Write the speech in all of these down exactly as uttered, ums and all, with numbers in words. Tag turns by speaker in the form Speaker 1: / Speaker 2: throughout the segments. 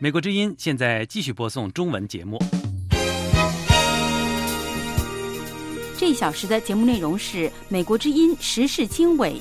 Speaker 1: 美国之音现在继续播送中文节目。
Speaker 2: 这一小时的节目内容是美国之音时事经纬。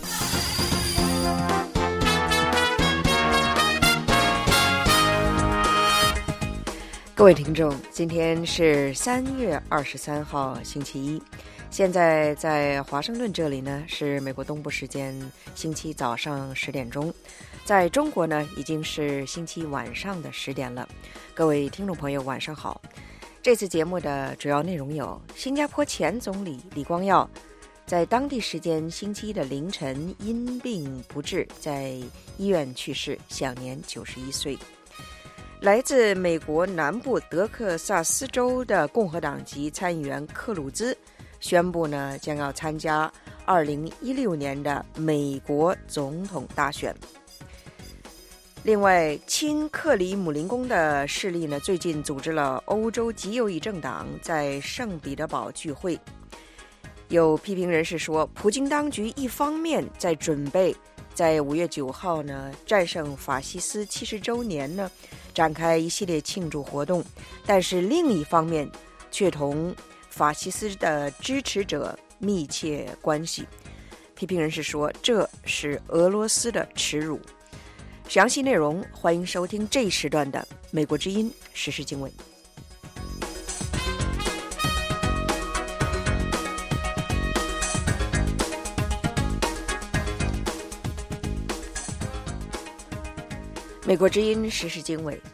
Speaker 3: 各位听众，今天是三月二十三号，星期一。现在在华盛顿这里呢，是美国东部时间星期早上十点钟，在中国呢，已经是星期晚上的十点了。各位听众朋友，晚上好。这次节目的主要内容有：新加坡前总理李光耀在当地时间星期一的凌晨因病不治，在医院去世，享年九十一岁。来自美国南部德克萨斯州的共和党籍参议员克鲁兹宣布呢，将要参加二零一六年的美国总统大选。另外，亲克里姆林宫的势力呢，最近组织了欧洲极右翼政党在圣彼得堡聚会。有批评人士说，普京当局一方面在准备在五月九号呢战胜法西斯七十周年呢展开一系列庆祝活动，但是另一方面却同法西斯的支持者密切关系。批评人士说，这是俄罗斯的耻辱。详细内容欢迎收听这一时段的美国之音时事经纬。美国之音时事经纬。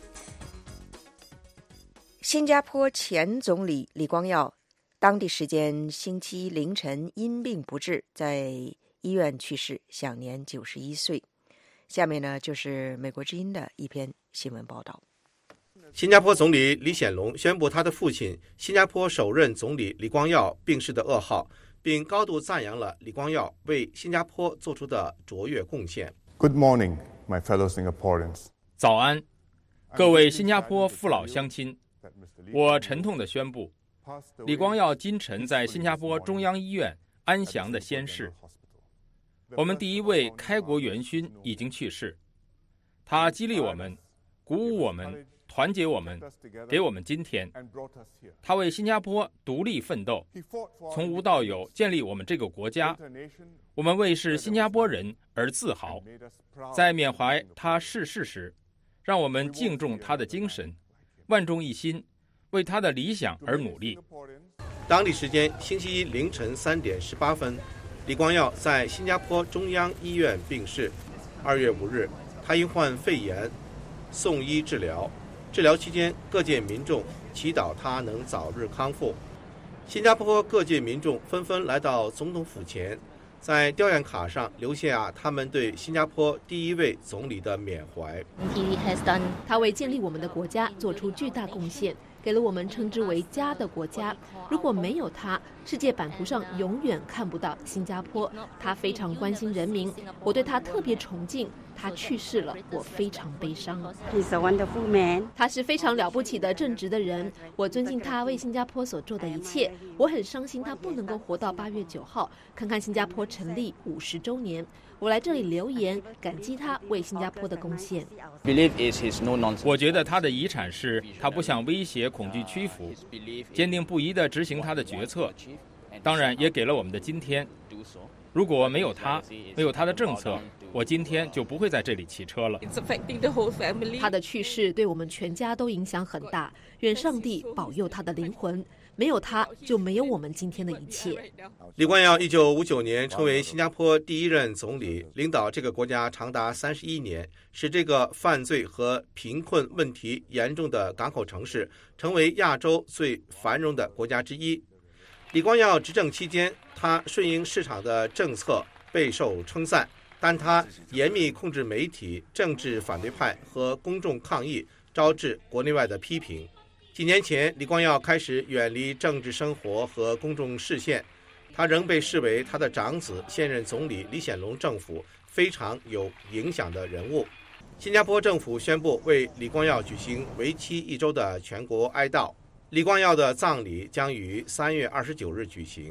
Speaker 3: 新加坡前总理李光耀当地时间星期一凌晨因病不治，在医院去世，享年九十一岁。下面呢，就是美国之音的一篇新闻报道。
Speaker 4: 新加坡总理李显龙宣布他的父亲新加坡首任总理李光耀病逝的噩耗，并高度赞扬了李光耀为新加坡做出的卓越贡献。
Speaker 5: Good morning, my fellow Singaporeans.
Speaker 6: 早安，各位新加坡父老乡亲，我沉痛地宣布，李光耀今晨在新加坡中央医院安详地仙逝。我们第一位开国元勋已经去世，他激励我们，鼓舞我们，团结我们，给我们今天。他为新加坡独立奋斗，从无到有建立我们这个国家。我们为是新加坡人而自豪。在缅怀他逝世时，让我们敬重他的精神，万众一心，为他的理想而努力。
Speaker 4: 当地时间星期一凌晨三点十八分，李光耀在新加坡中央医院病逝。二月五日，他因患肺炎送医治疗，治疗期间各界民众祈祷他能早日康复。新加坡各界民众纷纷来到总统府前，在吊唁卡上留下他们对新加坡第一位总理的缅怀。
Speaker 7: 他为建立我们的国家做出巨大贡献，给了我们称之为家的国家。如果没有他，世界版图上永远看不到新加坡。他非常关心人民，我对他特别崇敬。他去世了，我非常悲伤。
Speaker 8: He's a wonderful man.
Speaker 7: 他是非常了不起的正直的人，我尊敬他为新加坡所做的一切。我很伤心他不能够活到八月九号，看看新加坡成立五十周年。我来这里留言，感激他为新加坡的贡献。
Speaker 6: 我觉得他的遗产是他不向威胁、恐惧屈服，坚定不移地执行他的决策，当然也给了我们的今天。如果没有他，没有他的政策，我今天就不会在这里骑车了。
Speaker 7: 他的去世对我们全家都影响很大，愿上帝保佑他的灵魂。没有他，就没有我们今天的一切。
Speaker 4: 李光耀一九五九年成为新加坡第一任总理，领导这个国家长达三十一年，使这个犯罪和贫困问题严重的港口城市成为亚洲最繁荣的国家之一。李光耀执政期间，他顺应市场的政策备受称赞，但他严密控制媒体、政治反对派和公众抗议，招致国内外的批评。几年前，李光耀开始远离政治生活和公众视线，他仍被视为他的长子现任总理李显龙政府非常有影响的人物。新加坡政府宣布为李光耀举行为期一周的全国哀悼。李光耀的葬礼将于三月二十九日举行。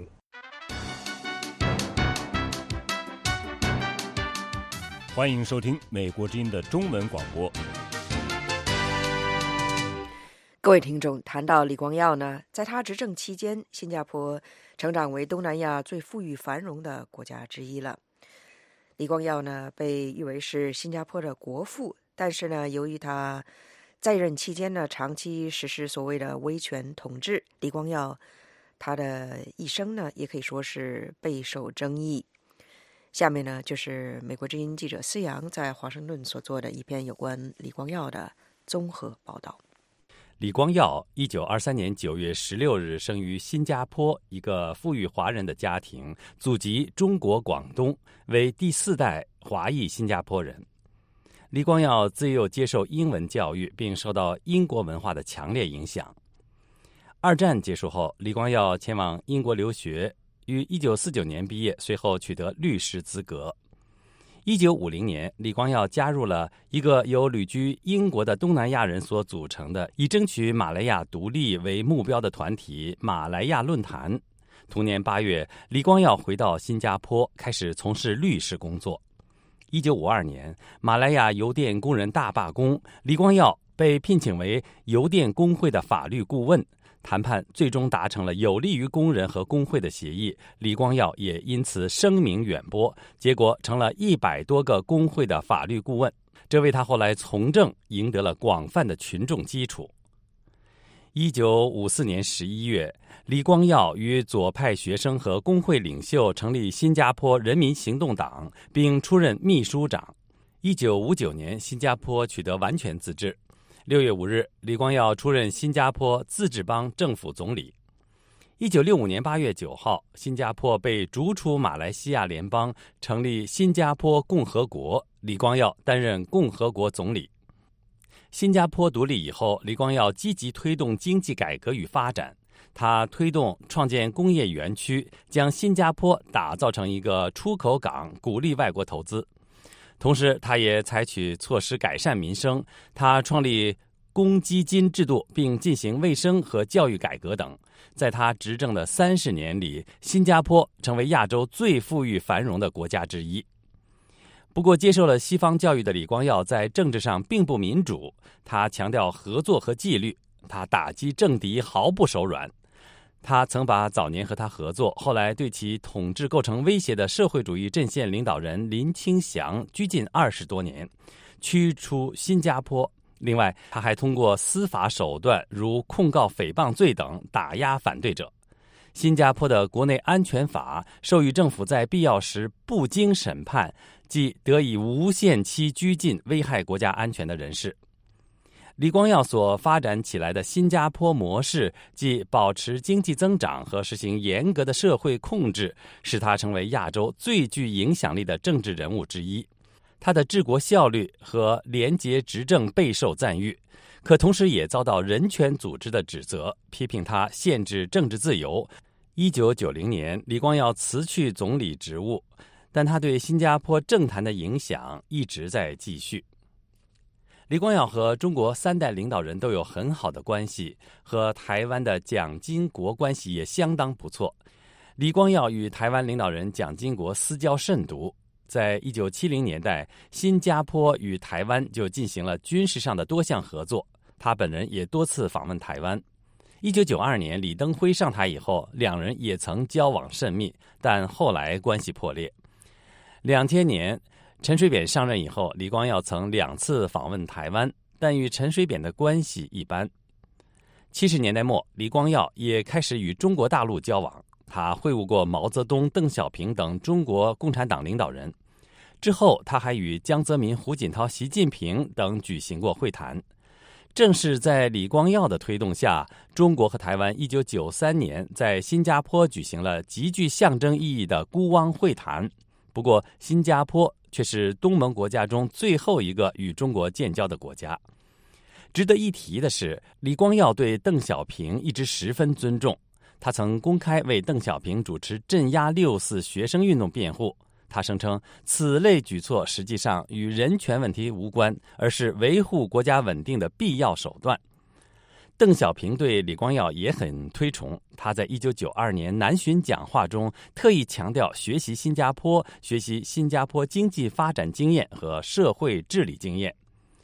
Speaker 9: 欢迎收听美国之音的中文广播。
Speaker 3: 各位听众，谈到李光耀呢，在他执政期间，新加坡成长为东南亚最富裕繁荣的国家之一了。李光耀呢，被誉为是新加坡的国父，但是呢，由于他在任期间呢，长期实施所谓的威权统治，李光耀他的一生呢，也可以说是备受争议。下面呢，就是美国之音记者思阳在华盛顿所做的一篇有关李光耀的综合报道。
Speaker 1: 李光耀一九二三年九月十六日生于新加坡一个富裕华人的家庭，祖籍中国广东，为第四代华裔新加坡人。李光耀自幼接受英文教育，并受到英国文化的强烈影响。二战结束后，李光耀前往英国留学，于一九四九年毕业，随后取得律师资格。一九五零年，李光耀加入了一个由旅居英国的东南亚人所组成的以争取马来亚独立为目标的团体马来亚论坛。同年八月，李光耀回到新加坡，开始从事律师工作。一九五二年，马来亚邮电工人大罢工，李光耀被聘请为邮电工会的法律顾问。谈判最终达成了有利于工人和工会的协议，李光耀也因此声名远播，结果成了一百多个工会的法律顾问，这为他后来从政赢得了广泛的群众基础。一九五四年十一月，李光耀与左派学生和工会领袖成立新加坡人民行动党，并出任秘书长。一九五九年，新加坡取得完全自治。六月五日，李光耀出任新加坡自治邦政府总理。一九六五年八月九号，新加坡被逐出马来西亚联邦，成立新加坡共和国，李光耀担任共和国总理。新加坡独立以后，李光耀积极推动经济改革与发展。他推动创建工业园区，将新加坡打造成一个出口港，鼓励外国投资。同时，他也采取措施改善民生。他创立公积金制度，并进行卫生和教育改革等。在他执政的三十年里，新加坡成为亚洲最富裕繁荣的国家之一。不过，接受了西方教育的李光耀在政治上并不民主，他强调合作和纪律，他打击政敌毫不手软。他曾把早年和他合作，后来对其统治构成威胁的社会主义阵线领导人林清祥拘禁二十多年，驱出新加坡。另外，他还通过司法手段，如控告诽谤罪等，打压反对者。新加坡的国内安全法授予政府在必要时不经审判，即得以无限期拘禁危害国家安全的人士。李光耀所发展起来的新加坡模式，即保持经济增长和实行严格的社会控制，使他成为亚洲最具影响力的政治人物之一。他的治国效率和廉洁执政备受赞誉，可同时也遭到人权组织的指责，批评他限制政治自由。一九九零年，李光耀辞去总理职务，但他对新加坡政坛的影响一直在继续。李光耀和中国三代领导人都有很好的关系，和台湾的蒋经国关系也相当不错。李光耀与台湾领导人蒋经国私交甚笃，在一九七零年代，新加坡与台湾就进行了军事上的多项合作，他本人也多次访问台湾。一九九二年，李登辉上台以后，两人也曾交往甚密，但后来关系破裂。两千年，陈水扁上任以后，李光耀曾两次访问台湾，但与陈水扁的关系一般。七十年代末，李光耀也开始与中国大陆交往，他会晤过毛泽东、邓小平等中国共产党领导人。之后，他还与江泽民、胡锦涛、习近平等举行过会谈。正是在李光耀的推动下，中国和台湾一九九三年在新加坡举行了极具象征意义的孤汪会谈。不过，新加坡却是东盟国家中最后一个与中国建交的国家。值得一提的是，李光耀对邓小平一直十分尊重，他曾公开为邓小平主持镇压六四学生运动辩护。他声称，此类举措实际上与人权问题无关，而是维护国家稳定的必要手段。邓小平对李光耀也很推崇，他在一九九二年南巡讲话中特意强调学习新加坡，学习新加坡经济发展经验和社会治理经验。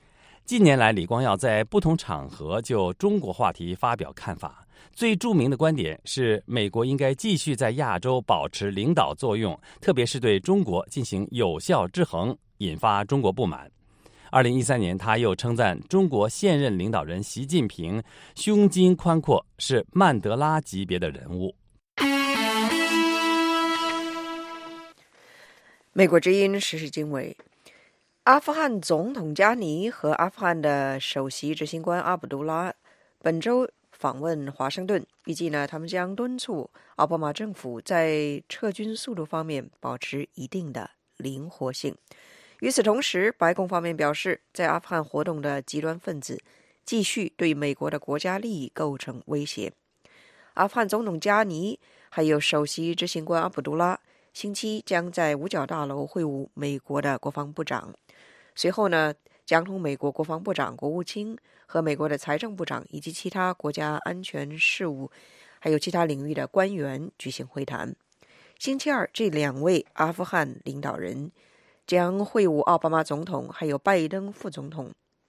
Speaker 1: 近年来，李光耀在不同场合就中国话题发表看法。最著名的观点是，美国应该继续在亚洲保持领导作用，特别是对中国进行有效制衡，引发中国不满。二零一三年，他又称赞中国现任领导人习近平胸襟宽阔，是曼德拉级别的人物。
Speaker 3: 美国之音时事经纬，阿富汗总统加尼和阿富汗的首席执行官阿卜杜拉本周访问华盛顿，预计呢，他们将敦促奥巴马政府在撤军速度方面保持一定的灵活性。与此同时，白宫方面表示，在阿富汗活动的极端分子继续对美国的国家利益构成威胁。阿富汗总统加尼还有首席执行官阿卜杜拉星期将在五角大楼会晤美国的国防部长，随后呢，将同美国国防部长、国务卿和美国的财政部长以及其他国家安全事务还有其他领域的官员举行会谈。星期二，这两位阿富汗领导人将会晤奥巴马总统还有拜登副总统，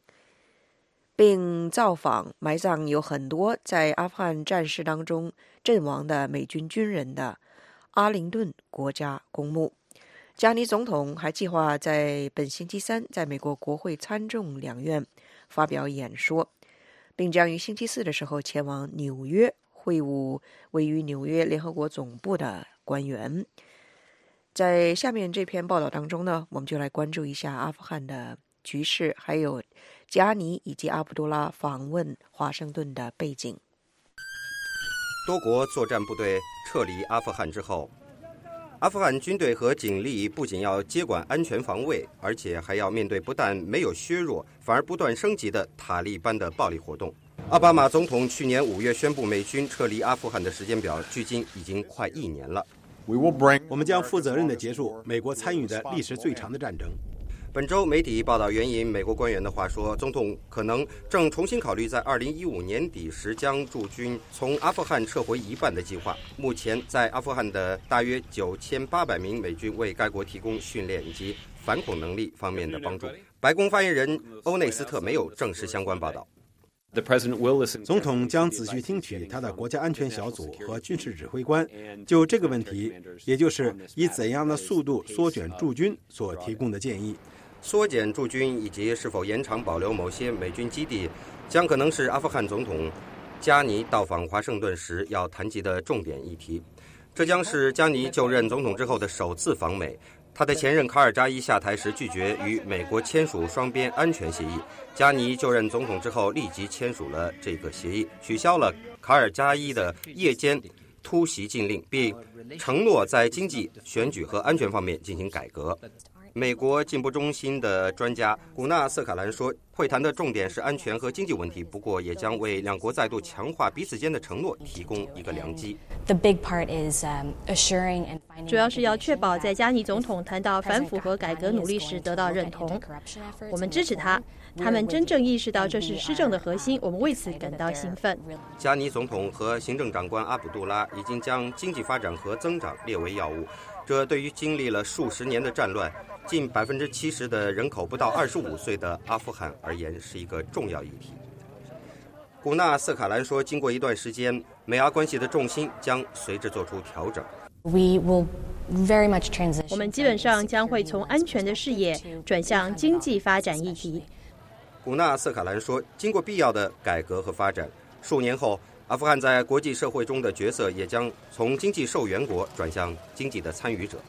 Speaker 3: 并造访埋葬有很多在阿富汗战事当中阵亡的美军军人的阿灵顿国家公墓。加尼总统还计划在本星期三在美国国会参众两院发表演说，并将于星期四的时候前往纽约会晤位于纽约联合国总部的官员。在下面这篇报道当中呢，我们就来关注一下阿富汗的局势，还有加尼以及阿卜杜拉访问华盛顿的背景。
Speaker 9: 多国作战部队撤离阿富汗之后，阿富汗军队和警力不仅要接管安全防卫，而且还要面对不但没有削弱，反而不断升级的塔利班的暴力活动。奥巴马总统去年五月宣布美军撤离阿富汗的时间表，距今已经快一年了。
Speaker 10: 我们将负责任地结束美国参与的历时最长的战争。
Speaker 9: 本周媒体报道援引美国官员的话说，总统可能正重新考虑在二零一五年底时将驻军从阿富汗撤回一半的计划。目前在阿富汗的大约九千八百名美军为该国提供训练以及反恐能力方面的帮助。白宫发言人欧内斯特没有证实相关报道。
Speaker 10: 总统将仔细听取他的国家安全小组和军事指挥官就这个问题，也就是以怎样的速度缩减驻军所提供的建议。
Speaker 9: 缩减驻军以及是否延长保留某些美军基地，将可能是阿富汗总统加尼到访华盛顿时要谈及的重点议题。这将是加尼就任总统之后的首次访美。他的前任卡尔扎伊下台时拒绝与美国签署双边安全协议，加尼就任总统之后立即签署了这个协议，取消了卡尔扎伊的夜间突袭禁令，并承诺在经济、选举和安全方面进行改革。美国进步中心的专家古纳瑟卡兰说，会谈的重点是安全和经济问题，不过也将为两国再度强化彼此间的承诺提供一个良机。
Speaker 11: 主要是要确保在加尼总统谈到反腐和改革努力时得到认同。我们支持他，他们真正意识到这是施政的核心，我们为此感到兴奋。
Speaker 9: 加尼总统和行政长官阿卜杜拉已经将经济发展和增长列为要务，这对于经历了数十年的战乱，近百分之七十的人口不到二十五岁的阿富汗而言是一个重要议题。古纳瑟卡兰说，经过一段时间，美阿关系的重心将随之做出调整。
Speaker 11: 我们基本上将会从安全的视野转向经济发展议题。
Speaker 9: 古纳瑟卡兰说，经过必要的改革和发展，数年后，阿富汗在国际社会中的角色也将从经济受援国转向经济的参与者。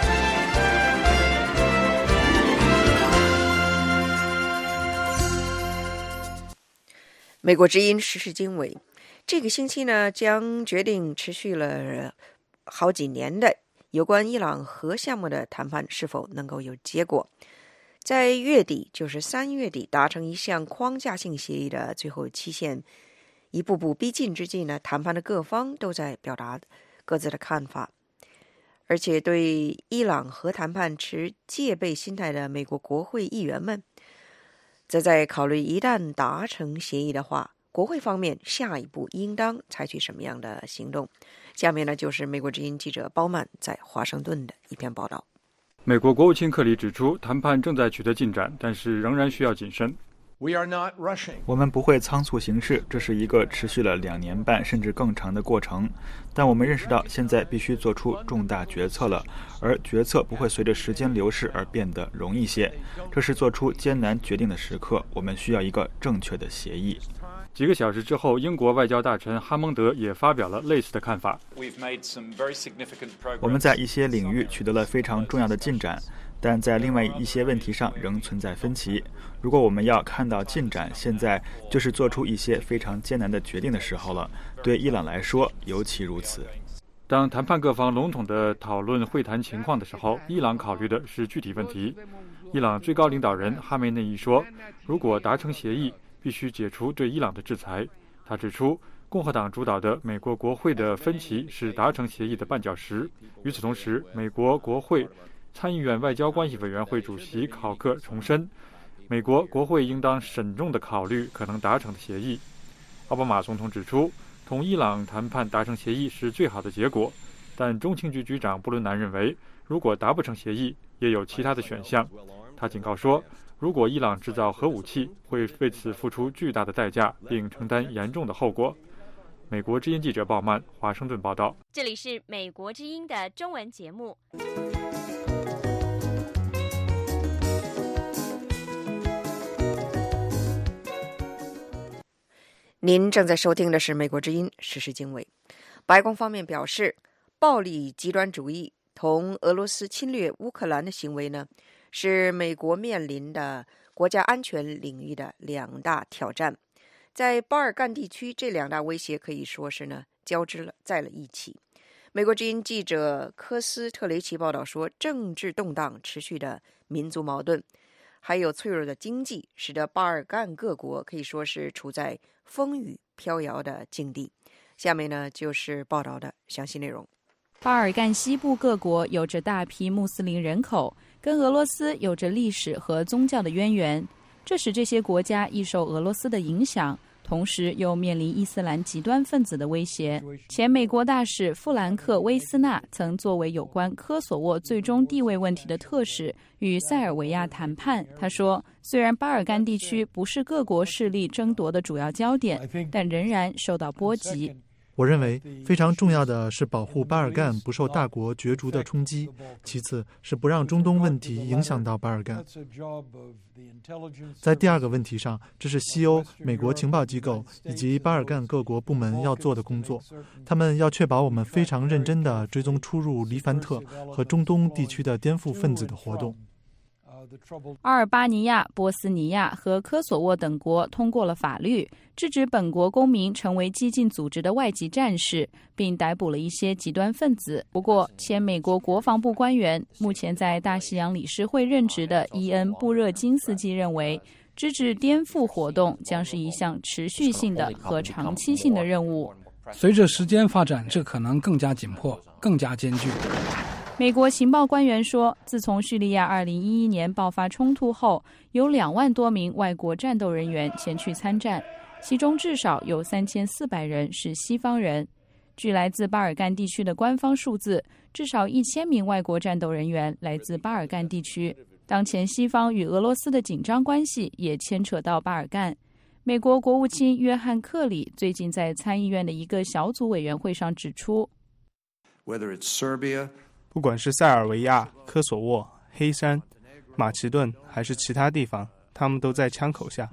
Speaker 3: 美国之音时事经纬，这个星期呢，将决定持续了好几年的有关伊朗核项目的谈判是否能够有结果。在月底，就是三月底达成一项框架性协议的最后期限一步步逼近之际呢，谈判的各方都在表达各自的看法，而且对伊朗核谈判持戒备心态的美国国会议员们则在考虑，一旦达成协议的话，国会方面下一步应当采取什么样的行动。下面呢，就是美国之音记者包曼在华盛顿的一篇报道。
Speaker 12: 美国国务卿克里指出，谈判正在取得进展，但是仍然需要谨慎。 我们不会仓促行事，这是一个持续了两年半甚至更长的过程。但我们认识到，现在必须做出重大决策了，而决策不会随着时间流逝而变得容易些。这是做出艰难决定的时刻，我们需要一个正确的协议。
Speaker 13: 几个小时之后，英国外交大臣哈蒙德也发表了类似的看法。
Speaker 12: 我们在一些领域取得了非常重要的进展，但在另外一些问题上仍存在分歧。如果我们要看到进展，现在就是做出一些非常艰难的决定的时候了，对伊朗来说尤其如此。
Speaker 13: 当谈判各方笼统地讨论会谈情况的时候，伊朗考虑的是具体问题。伊朗最高领导人哈梅内伊说，如果达成协议，必须解除对伊朗的制裁。他指出，共和党主导的美国国会的分歧是达成协议的绊脚石。与此同时，美国国会参议院外交关系委员会主席考克重申，美国国会应当慎重地考虑可能达成的协议。奥巴马总统指出，同伊朗谈判达成协议是最好的结果，但中情局局长布伦南认为，如果达不成协议，也有其他的选项。他警告说，如果伊朗制造核武器，会为此付出巨大的代价，并承担严重的后果。美国之音记者鲍曼，华盛顿报道。
Speaker 2: 这里是美国之音的中文节目。
Speaker 3: 您正在收听的是美国之音时事经纬。白宫方面表示，暴力极端主义同俄罗斯侵略乌克兰的行为呢，是美国面临的国家安全领域的两大挑战。在巴尔干地区，这两大威胁可以说是呢交织了在了一起。美国之音记者科斯特雷奇报道说，政治动荡、持续的民族矛盾，还有脆弱的经济，使得巴尔干各国可以说是处在风雨飘摇的境地。下面呢就是报道的详细内容。
Speaker 14: 巴尔干西部各国有着大批穆斯林人口，跟俄罗斯有着历史和宗教的渊源，这使这些国家易受俄罗斯的影响，同时又面临伊斯兰极端分子的威胁。前美国大使富兰克·威斯纳曾作为有关科索沃最终地位问题的特使与塞尔维亚谈判。他说，虽然巴尔干地区不是各国势力争夺的主要焦点，但仍然受到波及。
Speaker 15: 我认为非常重要的是保护巴尔干不受大国角逐的冲击，其次是不让中东问题影响到巴尔干。在第二个问题上，这是西欧、美国情报机构以及巴尔干各国部门要做的工作，他们要确保我们非常认真地追踪出入黎凡特和中东地区的颠覆分子的活动。
Speaker 14: 阿尔巴尼亚、波斯尼亚和科索沃等国通过了法律，制止本国公民成为激进组织的外籍战士，并逮捕了一些极端分子。不过，前美国国防部官员、目前在大西洋理事会任职的伊恩·布热津斯基认为，制止颠覆活动将是一项持续性的和长期性的任务。
Speaker 16: 随着时间发展，这可能更加紧迫、更加艰巨。
Speaker 14: 美国情报官员说，自从叙利亚二零一一年爆发冲突后，有两万多名外国战斗人员前去参战，其中至少有三千四百人是西方人。据来自巴尔干地区的官方数字，至少一千名外国战斗人员来自巴尔干地区。当前西方与俄罗斯的紧张关系也牵扯到巴尔干。美国国务卿约翰·克里最近在参议院的一个小组委员会上指出，
Speaker 17: 不管是塞尔维亚、科索沃、黑山、马其顿还是其他地方，他们都在枪口下。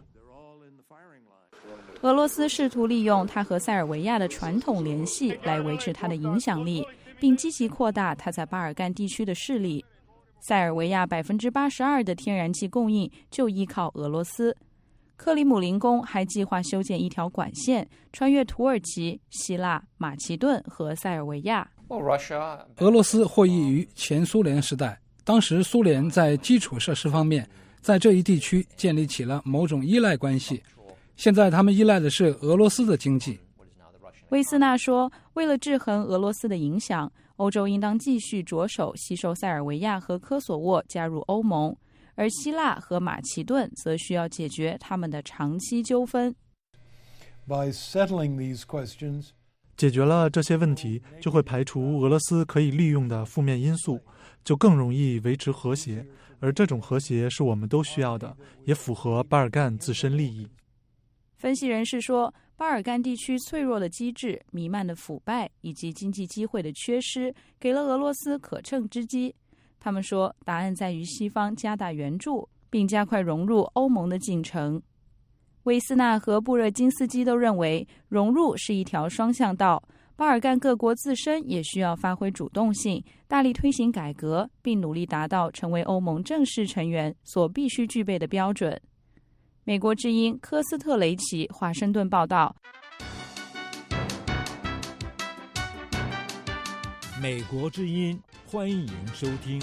Speaker 14: 俄罗斯试图利用它和塞尔维亚的传统联系来维持它的影响力，并积极扩大它在巴尔干地区的势力。塞尔维亚百分之八十二的天然气供应就依靠俄罗斯。克里姆林宫还计划修建一条管线，穿越土耳其、希腊、马其顿和塞尔维亚。
Speaker 16: 俄罗斯获益于前苏联时代，当时苏联在基础设施方面在这一地区建立起了某种依赖关系，现在他们依赖的是俄罗斯的经济。
Speaker 14: 威斯纳说，为了制衡俄罗斯的影响，欧洲应当继续着手吸收塞尔维亚和科索沃加入欧盟，而希腊和马其顿则需要解决他们的长期纠纷。
Speaker 15: 解决了这些问题，就会排除俄罗斯可以利用的负面因素，就更容易维持和谐，而这种和谐是我们都需要的，也符合巴尔干自身利益。
Speaker 14: 分析人士说，巴尔干地区脆弱的机制、弥漫的腐败以及经济机会的缺失，给了俄罗斯可乘之机。他们说，答案在于西方加大援助，并加快融入欧盟的进程。维斯纳和布热津斯基都认为，融入是一条双向道，巴尔干各国自身也需要发挥主动性，大力推行改革，并努力达到成为欧盟正式成员所必须具备的标准。美国之音科斯特雷奇华盛顿报道。
Speaker 18: 美国之音，欢迎收听。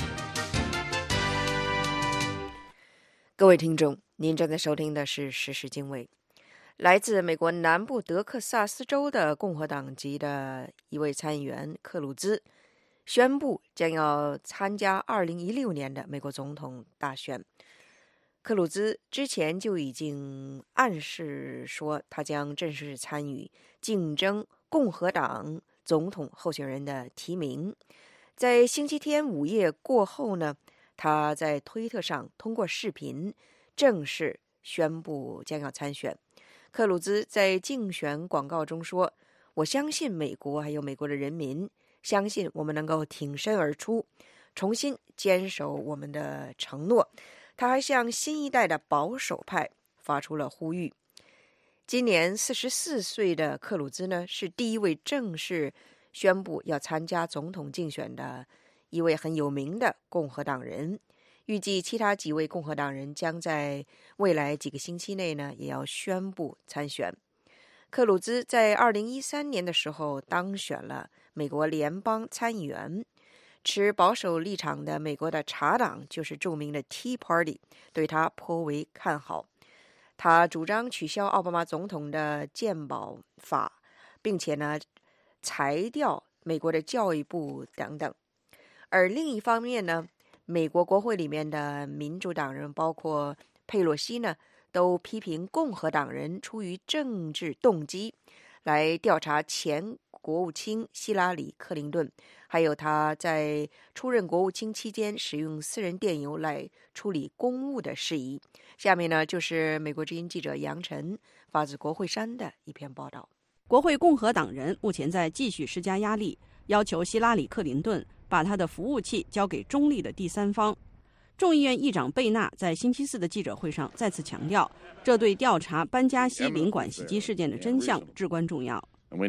Speaker 3: 各位听众，您正在收听的是时事经纬。来自美国南部德克萨斯州的共和党籍的一位参议员克鲁兹宣布将要参加二零一六年的美国总统大选。克鲁兹之前就已经暗示说，他将正式参与竞争共和党总统候选人的提名。在星期天午夜过后呢，他在推特上通过视频正式宣布将要参选。克鲁兹在竞选广告中说，我相信美国还有美国的人民，相信我们能够挺身而出，重新坚守我们的承诺。他还向新一代的保守派发出了呼吁。今年四十四岁的克鲁兹呢，是第一位正式宣布要参加总统竞选的一位很有名的共和党人。预计其他几位共和党人将在未来几个星期内呢，也要宣布参选。克鲁兹在二零一三年的时候当选了美国联邦参议员。持保守立场的美国的茶党，就是著名的 Tea Party， 对他颇为看好。他主张取消奥巴马总统的健保法，并且呢裁掉美国的教育部等等。而另一方面呢，美国国会里面的民主党人，包括佩洛西呢，都批评共和党人出于政治动机来调查前国务卿希拉里·克林顿，还有他在出任国务卿期间使用私人电邮来处理公务的事宜。下面呢，就是美国之音记者杨晨发自国会山的一篇报道。
Speaker 19: 国会共和党人目前在继续施加压力，要求希拉里·克林顿把他的服务器交给中立的第三方。众议院议长贝纳在星期四的记者会上再次强调，这对调查班加西领馆袭击事件的真相至关重要。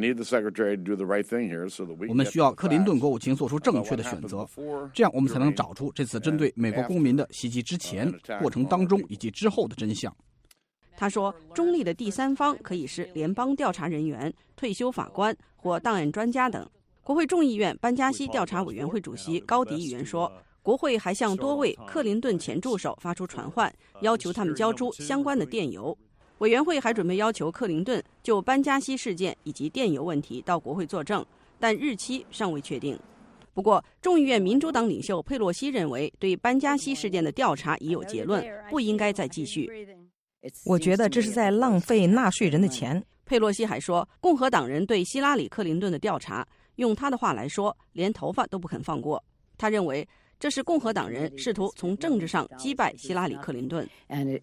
Speaker 20: 我们需要克林顿国务卿做出正确的选择，这样我们才能找出这次针对美国公民的袭击之前、过程当中以及之后的真相。
Speaker 19: 他说，中立的第三方可以是联邦调查人员、退休法官或档案专家等。国会众议院班加西调查委员会主席高迪议员说，国会还向多位克林顿前助手发出传唤，要求他们交出相关的电邮。委员会还准备要求克林顿就班加西事件以及电邮问题到国会作证，但日期尚未确定。不过，众议院民主党领袖佩洛西认为，对班加西事件的调查已有结论，不应该再继续。
Speaker 21: 我觉得这是在浪费纳税人的钱。
Speaker 19: 佩洛西还说，共和党人对希拉里·克林顿的调查，用他的话来说，连头发都不肯放过。他认为，这是共和党人试图从政治上击败希拉里·克林顿。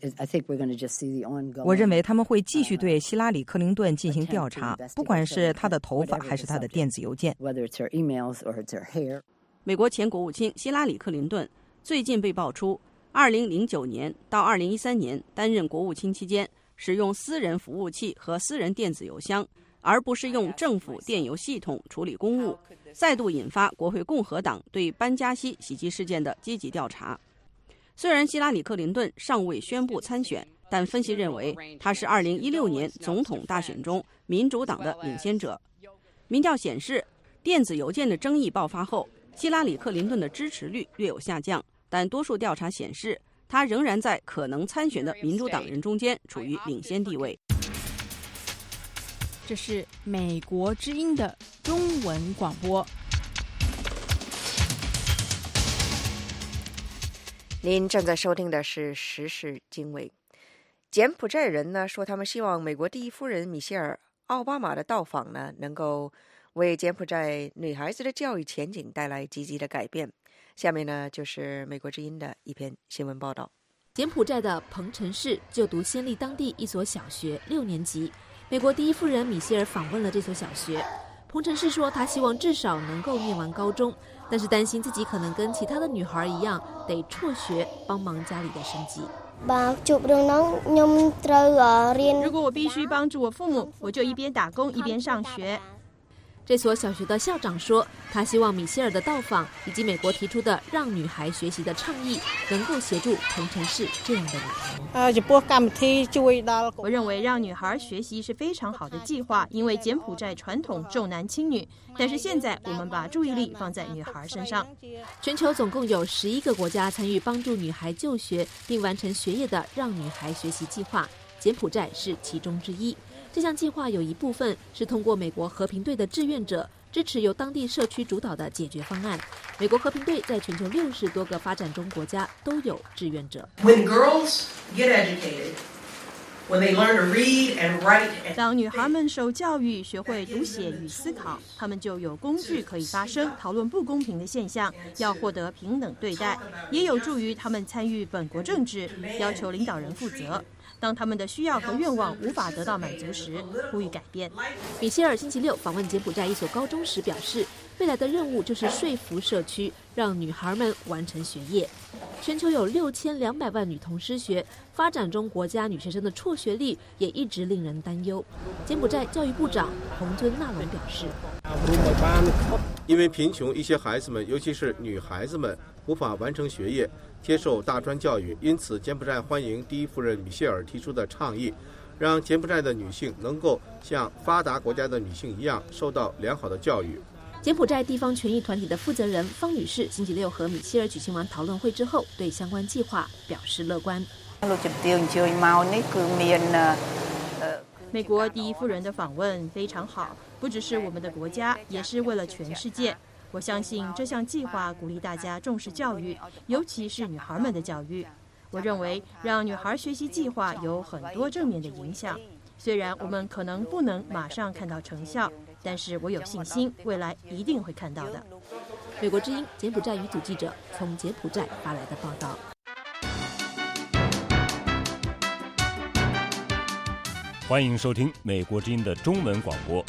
Speaker 21: 我认为他们会继续对希拉里·克林顿进行调查，不管是他的头发还是他的电子邮件。
Speaker 19: 美国前国务卿希拉里·克林顿最近被爆出，二零零九年到二零一三年担任国务卿期间，使用私人服务器和私人电子邮箱，而不是用政府电邮系统处理公务，再度引发国会共和党对班加西袭击事件的积极调查。虽然希拉里·克林顿尚未宣布参选，但分析认为他是二零一六年总统大选中民主党的领先者。民调显示，电子邮件的争议爆发后，希拉里·克林顿的支持率略有下降，但多数调查显示，他仍然在可能参选的民主党人中间处于领先地位。
Speaker 2: 这是美国之音的中文广播。
Speaker 3: 您正在收听的是时事经纬。柬埔寨人呢说，他们希望美国第一夫人米歇尔·奥巴马的到访呢，能够为柬埔寨女孩子的教育前景带来积极的改变。下面呢，就是美国之音的一篇新闻报道。
Speaker 7: 柬埔寨的彭城市就读暹粒当地一所小学六年级，美国第一夫人米歇尔访问了这所小学。彭城市说，她希望至少能够念完高中，但是担心自己可能跟其他的女孩一样得辍学，帮忙家里的生计。
Speaker 11: 如果我必须帮助我父母，我就一边打工一边上学。
Speaker 7: 这所小学的校长说，他希望米歇尔的到访以及美国提出的让女孩学习的倡议能够协助彭城市这样的女
Speaker 11: 童。我认为让女孩学习是非常好的计划，因为柬埔寨传统重男轻女，但是现在我们把注意力放在女孩身上。
Speaker 7: 全球总共有十一个国家参与帮助女孩就学并完成学业的让女孩学习计划，柬埔寨是其中之一。这项计划有一部分是通过美国和平队的志愿者支持由当地社区主导的解决方案。美国和平队在全球六十多个发展中国家都有志愿者。
Speaker 5: When girls get educated, when they learn to read and write,
Speaker 11: 当女孩们受教育，学会读写与思考，她们就有工具可以发声，讨论不公平的现象，要获得平等对待，也有助于她们参与本国政治，要求领导人负责。当他们的需要和愿望无法得到满足时，呼吁改变。
Speaker 7: 米歇尔星期六访问柬埔寨一所高中时表示，未来的任务就是说服社区，让女孩们完成学业。全球有六千两百万女童失学，发展中国家女学生的辍学率也一直令人担忧。柬埔寨教育部长洪尊纳隆表示，
Speaker 4: 因为贫穷，一些孩子们，尤其是女孩子们，无法完成学业，接受大专教育，因此柬埔寨欢迎第一夫人米歇尔提出的倡议，让柬埔寨的女性能够像发达国家的女性一样受到良好的教育。
Speaker 7: 柬埔寨地方权益团体的负责人方女士星期六和米歇尔举行完讨论会之后，对相关计划表示乐观。
Speaker 11: 美国第一夫人的访问非常好，不只是我们的国家，也是为了全世界。我相信这项计划鼓励大家重视教育，尤其是女孩们的教育。我认为让女孩学习计划有很多正面的影响，虽然我们可能不能马上看到成效，但是我有信心未来一定会看到的。
Speaker 7: 美国之音柬埔寨语组记者从柬埔寨发来的报道。
Speaker 18: 欢迎收听美国之音的中文广播。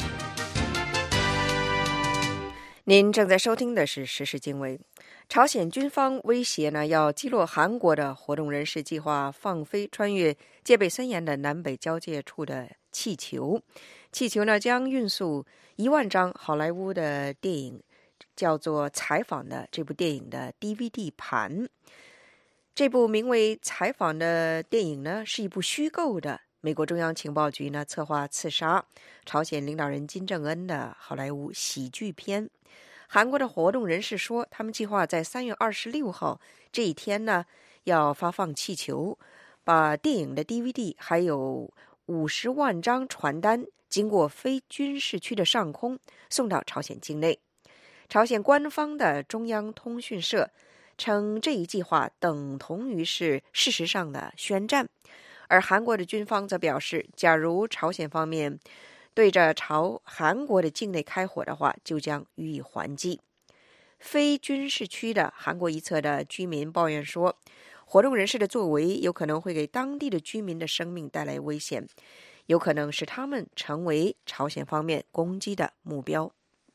Speaker 3: 您正在收听的是时事经纬。朝鲜军方威胁呢，要击落韩国的活动人士计划放飞穿越戒备森严的南北交界处的气球。气球呢，将运送一万张好莱坞的电影叫做《采访》的这部电影的 D V D 盘。这部名为《采访》的电影呢，是一部虚构的美国中央情报局呢策划刺杀朝鲜领导人金正恩的好莱坞喜剧片。韩国的活动人士说，他们计划在三月二十六号这一天呢，要发放气球，把电影的 D V D 还有五十万张传单经过非军事区的上空送到朝鲜境内。朝鲜官方的中央通讯社称，这一计划等同于是事实上的宣战，而韩国的军方则表示，假如朝鲜方面对着朝韩国的境内开火的话，就将予以还击。非军事区的韩国一侧的居民抱怨说，活动人士的作为有可能会给当地的居民的生命带来危险，有可能使他们成为朝鲜方面攻击的目标。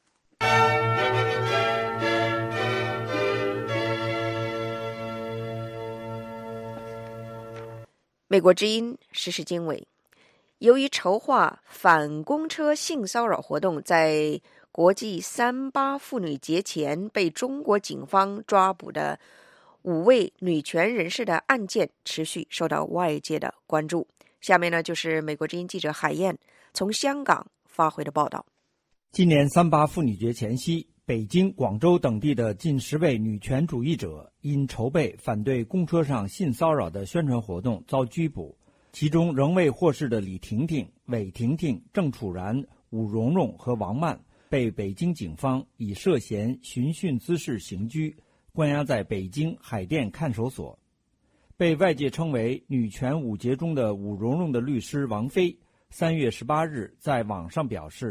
Speaker 3: 美国之音时事经纬。由于筹划反公车性骚扰活动，在国际三八妇女节前被中国警方抓捕的五位女权人士的案件持续受到外界的关注。下面呢，就是美国之音记者海燕从香港发回的报道。
Speaker 22: 今年三八妇女节前夕，北京、广州等地的近十位女权主义者因筹备反对公车上性骚扰的宣传活动遭拘捕。其中仍未获释的李婷婷、韦婷婷、郑楚然、武蓉蓉和王曼被北京警方以涉嫌寻衅滋事刑拘，关押在北京海淀看守所。被外界称为女权五杰中的武蓉蓉的律师王飞三月十八日在网上表示，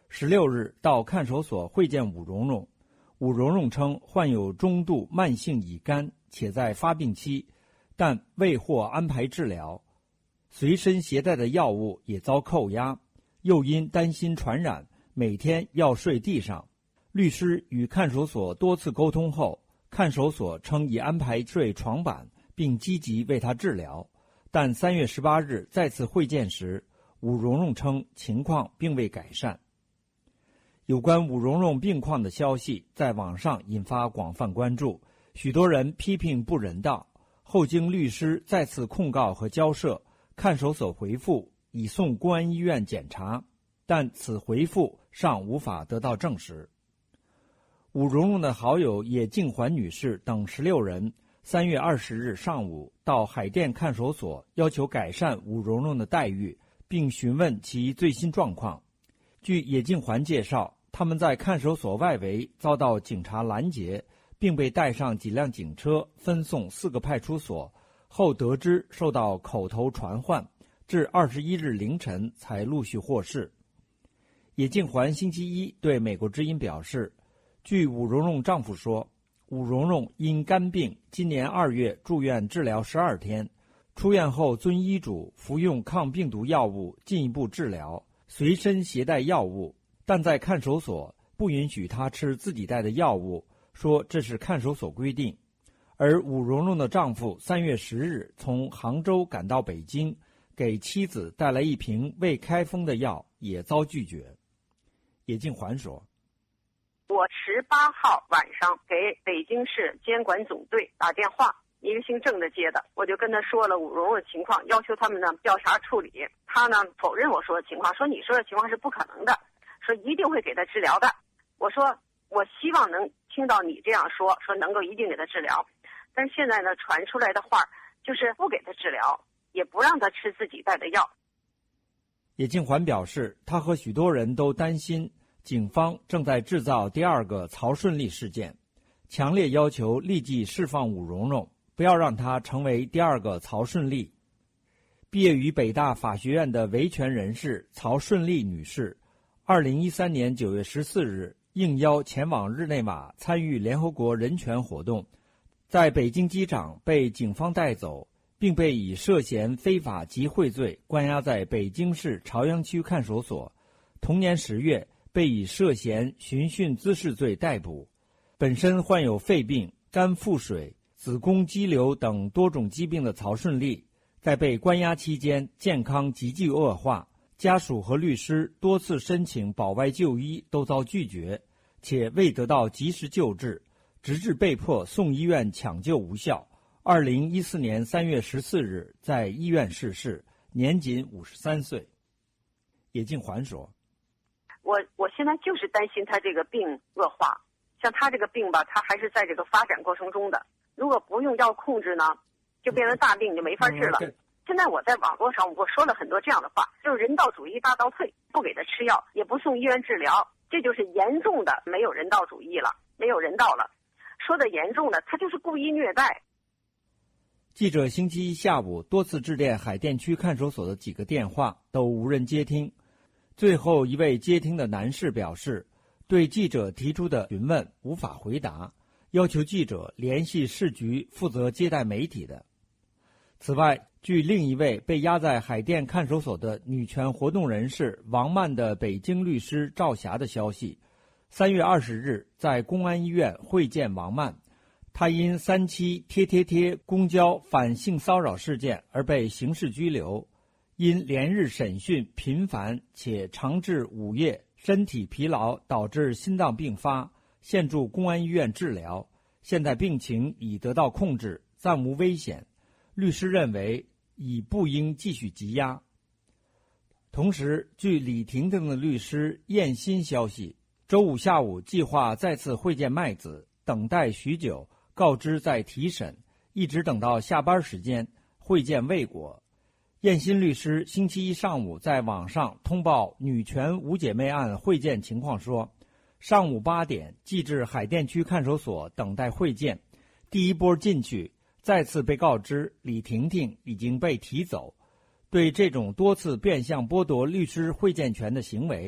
Speaker 22: 十六日到看守所会见武荣荣。武荣荣称患有中度慢性乙肝，且在发病期，但未获安排治疗，随身携带的药物也遭扣押，又因担心传染，每天要睡地上。律师与看守所多次沟通后，看守所称已安排睡床板，并积极为他治疗。但三月十八日再次会见时，武荣荣称情况并未改善。有关武荣荣病况的消息在网上引发广泛关注，许多人批评不人道。后经律师再次控告和交涉，看守所回复已送公安医院检查，但此回复尚无法得到证实。武荣荣的好友野静环女士等十六人三月二十日上午到海淀看守所，要求改善武荣荣的待遇，并询问其最新状况。据野静环介绍，他们在看守所外围遭到警察拦截，并被带上几辆警车分送四个派出所，后得知受到口头传唤，至二十一日凌晨才陆续获释。野静环星期一对美国之音表示，据武荣荣丈夫说，武荣荣因肝病今年二月住院治疗十二天，出院后遵医嘱服用抗病毒药物进一步治疗，随身携带药物，但在看守所不允许他吃自己带的药物，说这是看守所规定。而武荣荣的丈夫三月十日从杭州赶到北京，给妻子带来一瓶未开封的药，也遭拒绝。野静环说，
Speaker 6: 我十八号晚上给北京市监管总队打电话，一个姓郑的接的，我就跟他说了武荣荣的情况，要求他们呢调查处理。他呢否认我说的情况，说你说的情况是不可能的，说一定会给他治疗的。我说我希望能听到你这样说，说能够一定给他治疗。但是现在呢传出来的话就是不给他治疗，也不让他吃自己带的药。
Speaker 22: 野静环表示，他和许多人都担心警方正在制造第二个曹顺利事件，强烈要求立即释放武荣荣，不要让他成为第二个曹顺利。毕业于北大法学院的维权人士曹顺利女士，二零一三年九月十四日应邀前往日内瓦参与联合国人权活动，在北京机场被警方带走，并被以涉嫌非法集会罪关押在北京市朝阳区看守所。同年十月被以涉嫌寻衅滋事罪逮捕。本身患有肺病、肝腹水、子宫肌瘤等多种疾病的曹顺利，在被关押期间健康急剧恶化，家属和律师多次申请保外就医都遭拒绝，且未得到及时救治，直至被迫送医院抢救无效。二零一四年三月十四日在医院逝世，年仅五十三岁。野静环说，
Speaker 6: 我我现在就是担心他这个病恶化，像他这个病吧，他还是在这个发展过程中的，如果不用药控制呢，就变成大病，就没法治了。现在我在网络上我说了很多这样的话，就是人道主义大倒退，不给他吃药，也不送医院治疗，这就是严重的没有人道主义了，没有人道了。说的严重的，他就是故意虐待。
Speaker 22: 记者星期一下午多次致电海淀区看守所的几个电话，都无人接听。最后一位接听的男士表示，对记者提出的询问无法回答，要求记者联系市局负责接待媒体的。此外，据另一位被押在海淀看守所的女权活动人士王曼的北京律师赵霞的消息，三月二十日在公安医院会见王曼，她因三期贴贴贴公交反性骚扰事件而被刑事拘留，因连日审讯频繁且长至午夜，身体疲劳导致心脏病发，现住公安医院治疗，现在病情已得到控制，暂无危险。律师认为已不应继续羁押。同时，据李婷婷的律师燕新消息，周五下午计划再次会见麦子，等待许久，告知在提审，一直等到下班时间，会见未果。燕新律师星期一上午在网上通报女权五姐妹案会见情况说，上午八点即至海淀区看守所等待会见，第一波进去，再次被告知李婷婷已经被提走。对这种多次变相剥夺律师会见权的行为，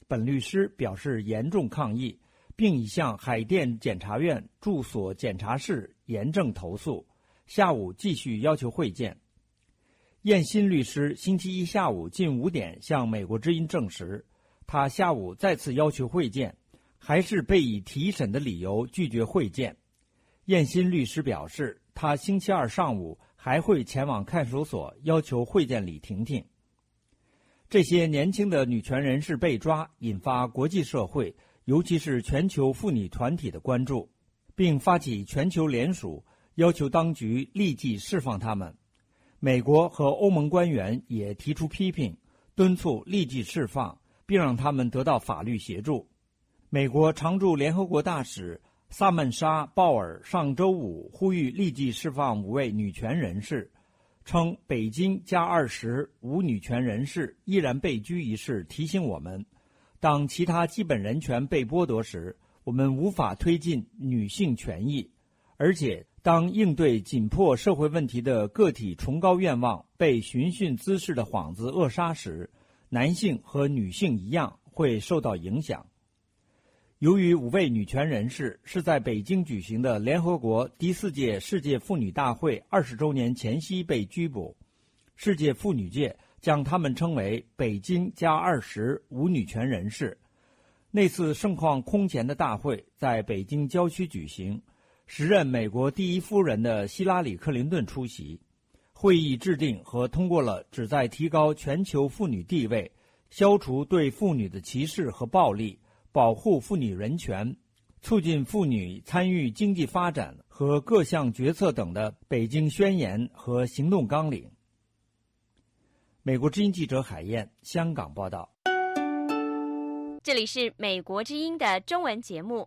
Speaker 22: 本律师表示严重抗议，并已向海淀检察院住所检察室严正投诉，下午继续要求会见。燕新律师星期一下午近五点向美国之音证实，他下午再次要求会见，还是被以提审的理由拒绝会见。燕新律师表示，他星期二上午还会前往看守所要求会见李婷婷。这些年轻的女权人士被抓，引发国际社会，尤其是全球妇女团体的关注，并发起全球联署，要求当局立即释放他们。美国和欧盟官员也提出批评，敦促立即释放，并让他们得到法律协助。美国常驻联合国大使萨曼莎·鲍尔上周五呼吁立即释放五位女权人士，称北京加二十无女权人士依然被拘一事提醒我们，当其他基本人权被剥夺时，我们无法推进女性权益，而且当应对紧迫社会问题的个体崇高愿望被寻衅滋事的幌子扼杀时，男性和女性一样会受到影响。由于五位女权人士是在北京举行的联合国第四届世界妇女大会二十周年前夕被拘捕，世界妇女界将他们称为北京加二十无女权人士。那次盛况空前的大会在北京郊区举行，时任美国第一夫人的希拉里·克林顿出席。会议制定和通过了旨在提高全球妇女地位、消除对妇女的歧视和暴力、保护妇女人权、促进妇女参与经济发展和各项决策等的北京宣言和行动纲领。美国之音记者海燕，香港报道。
Speaker 1: 这里是美国之音的中文节目。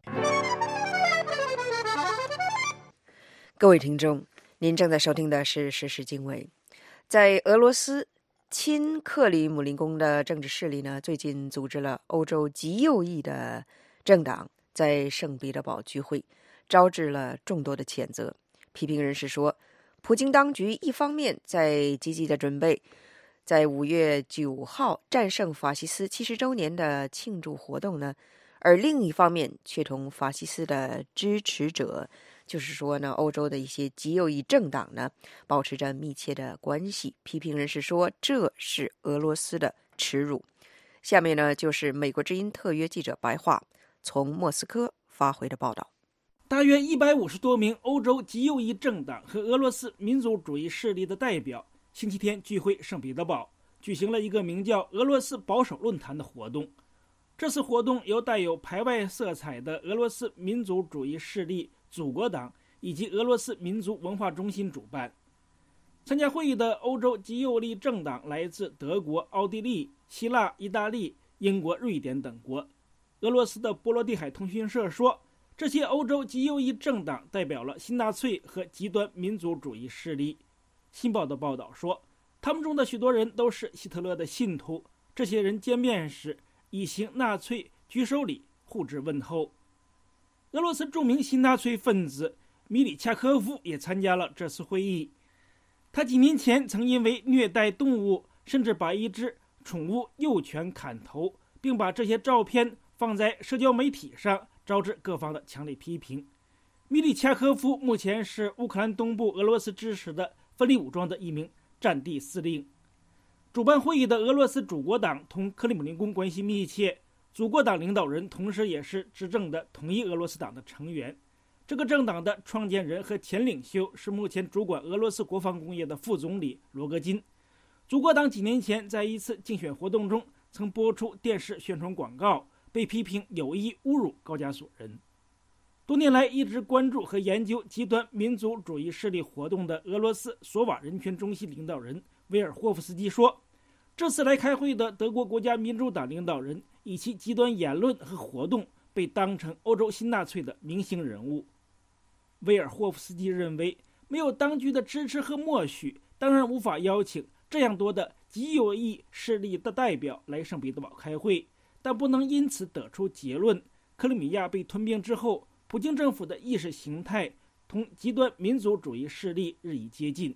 Speaker 3: 各位听众，您正在收听的是时事经纬。在俄罗斯亲克里姆林宫的政治势力呢，最近组织了欧洲极右翼的政党在圣彼得堡聚会，招致了众多的谴责。批评人士说，普京当局一方面在积极的准备在五月九号战胜法西斯七十周年的庆祝活动呢，而另一方面却同法西斯的支持者，就是说呢，欧洲的一些极右翼政党呢，保持着密切的关系。批评人士说，这是俄罗斯的耻辱。下面呢，就是美国之音特约记者白桦从莫斯科发回的报道。
Speaker 8: 大约一百五十多名欧洲极右翼政党和俄罗斯民族主义势力的代表星期天聚会圣彼得堡，举行了一个名叫俄罗斯保守论坛的活动。这次活动由带有排外色彩的俄罗斯民族主义势力祖国党以及俄罗斯民族文化中心主办。参加会议的欧洲极右翼政党来自德国、奥地利、希腊、意大利、英国、瑞典等国。俄罗斯的波罗的海通讯社说，这些欧洲极右翼政党代表了新纳粹和极端民族主义势力。新报的报道说，他们中的许多人都是希特勒的信徒，这些人见面时以行纳粹举手礼互致问候。俄罗斯著名新纳粹分子米里恰科夫也参加了这次会议。他几年前曾因为虐待动物，甚至把一只宠物幼犬砍头，并把这些照片放在社交媒体上，招致各方的强烈批评。米里恰科夫目前是乌克兰东部俄罗斯支持的分离武装的一名战地司令。主办会议的俄罗斯主国党同克里姆林宫关系密切，祖国党领导人同时也是执政的统一俄罗斯党的成员。这个政党的创建人和前领袖是目前主管俄罗斯国防工业的副总理罗戈金。祖国党几年前在一次竞选活动中曾播出电视宣传广告，被批评有意侮辱高加索人。多年来一直关注和研究极端民族主义势力活动的俄罗斯索瓦人权中心领导人维尔霍夫斯基说，这次来开会的德国国家民主党领导人以其极端言论和活动被当成欧洲新纳粹的明星人物。维尔霍夫斯基认为，没有当局的支持和默许，当然无法邀请这样多的极右翼势力的代表来圣彼得堡开会，但不能因此得出结论，克里米亚被吞并之后，普京政府的意识形态同极端民族主义势力日益接近。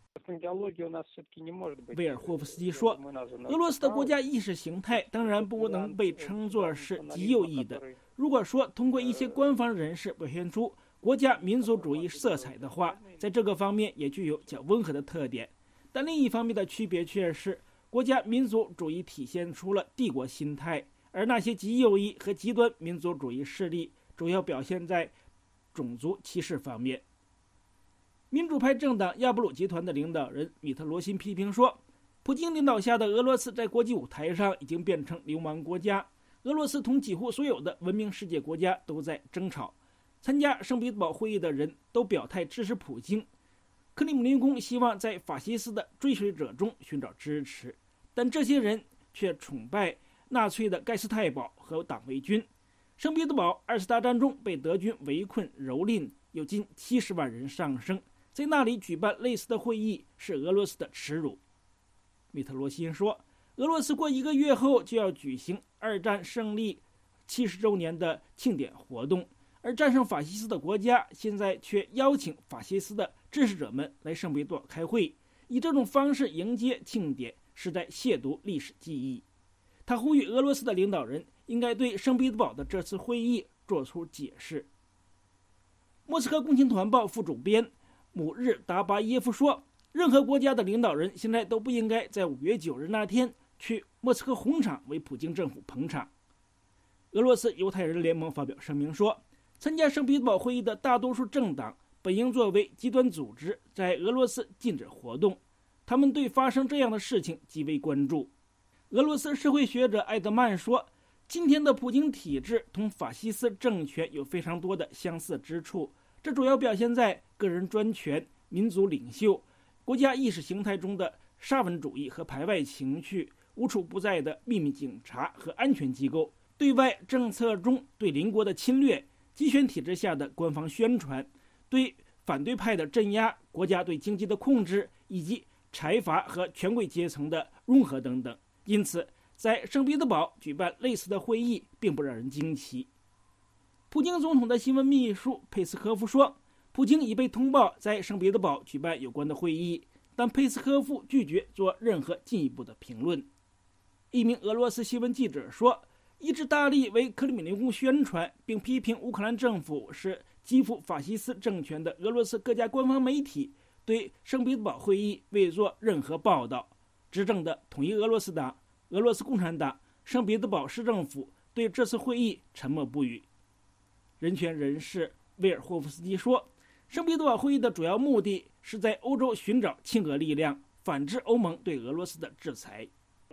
Speaker 8: 威尔霍夫斯基说，俄罗斯的国家意识形态当然不能被称作是极右翼的。如果说通过一些官方人士表现出国家民族主义色彩的话，在这个方面也具有较温和的特点。但另一方面的区别却是，国家民族主义体现出了帝国心态，而那些极右翼和极端民族主义势力主要表现在种族歧视方面。民主派政党亚布鲁集团的领导人米特罗辛批评说，普京领导下的俄罗斯在国际舞台上已经变成流氓国家，俄罗斯同几乎所有的文明世界国家都在争吵。参加圣彼得堡会议的人都表态支持普京，克里姆林宫希望在法西斯的追随者中寻找支持，但这些人却崇拜纳粹的盖斯太保和党卫军。圣彼得堡二次大战中被德军围困蹂躏，有近七十万人丧生，在那里举办类似的会议是俄罗斯的耻辱。米特罗辛说，俄罗斯过一个月后就要举行二战胜利七十周年的庆典活动，而战胜法西斯的国家现在却邀请法西斯的支持者们来圣彼得堡开会，以这种方式迎接庆典是在亵渎历史记忆。他呼吁俄罗斯的领导人应该对圣彼得堡的这次会议做出解释。莫斯科共青团报副主编姆日达巴耶夫说，任何国家的领导人现在都不应该在五月九日那天去莫斯科红场为普京政府捧场。俄罗斯犹太人联盟发表声明说，参加圣彼得堡会议的大多数政党本应作为极端组织在俄罗斯禁止活动，他们对发生这样的事情极为关注。俄罗斯社会学者艾德曼说，今天的普京体制同法西斯政权有非常多的相似之处，这主要表现在个人专权、民族领袖、国家意识形态中的沙文主义和排外情绪，无处不在的秘密警察和安全机构，对外政策中对邻国的侵略，集权体制下的官方宣传，对反对派的镇压，国家对经济的控制，以及财阀和权贵阶层的融合等等。因此，在圣彼得堡举办类似的会议并不让人惊奇。普京总统的新闻秘书佩斯科夫说，普京已被通报在圣彼得堡举办有关的会议，但佩斯科夫拒绝做任何进一步的评论。一名俄罗斯新闻记者说，一直大力为克里姆林宫宣传并批评乌克兰政府是基辅法西斯政权的俄罗斯各家官方媒体对圣彼得堡会议未做任何报道。执政的统一俄罗斯党、俄罗斯共产党、圣彼得堡市政府对这次会议沉默不语。人权人士威尔霍夫斯基说，圣彼得堡会议的主要目的是在欧洲寻找亲俄力量，反制欧盟对俄罗斯的制裁。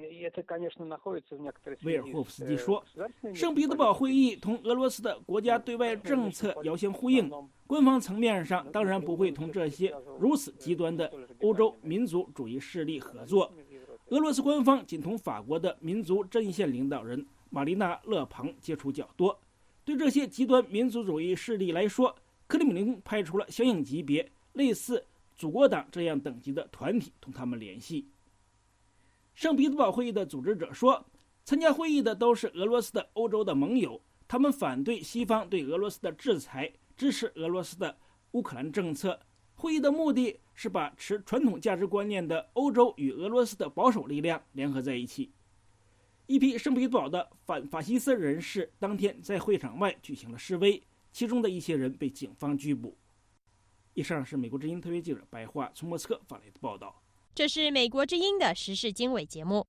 Speaker 8: 威尔霍夫斯基说，圣彼得堡会议同俄罗斯的国家对外政策遥相呼应，官方层面上当然不会同这些如此极端的欧洲民族主义势力合作。俄罗斯官方仅同法国的民族阵线领导人玛丽娜·勒庞接触较多。对这些极端民族主义势力来说，克里姆林宫派出了相应级别类似祖国党这样等级的团体同他们联系。圣彼得堡会议的组织者说，参加会议的都是俄罗斯的欧洲的盟友，他们反对西方对俄罗斯的制裁，支持俄罗斯的乌克兰政策。会议的目的是把持传统价值观念的欧洲与俄罗斯的保守力量联合在一起。一批圣彼得堡的反法西斯人士当天在会场外举行了示威，其中的一些人被警方拘捕。以上是美国之音特约记者白桦从莫斯科发来的报道。
Speaker 1: 这是美国之音的时事经纬节目。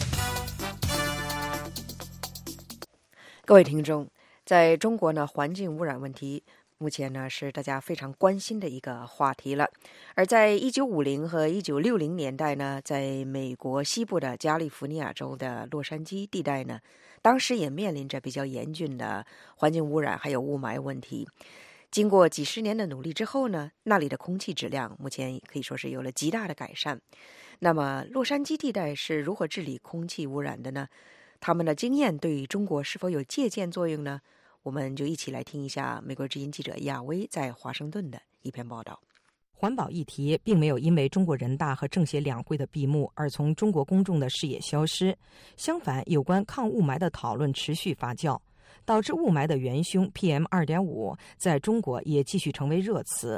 Speaker 3: 各位听众，在中国呢，环境污染问题目前呢是大家非常关心的一个话题了。而在一九五零和一九六零年代呢，在美国西部的加利福尼亚州的洛杉矶地带呢，当时也面临着比较严峻的环境污染还有雾霾问题。经过几十年的努力之后呢，那里的空气质量目前可以说是有了极大的改善。那么洛杉矶地带是如何治理空气污染的呢？他们的经验对中国是否有借鉴作用呢？我们就一起来听一下美国之音记者亚威在华盛顿的一篇报道。
Speaker 21: 环保议题并没有因为中国人大和政协两会的闭幕而从中国公众的视野消失，相反，有关抗雾霾的讨论持续发酵，导致雾霾的元凶 P M 二点五 在中国也继续成为热词。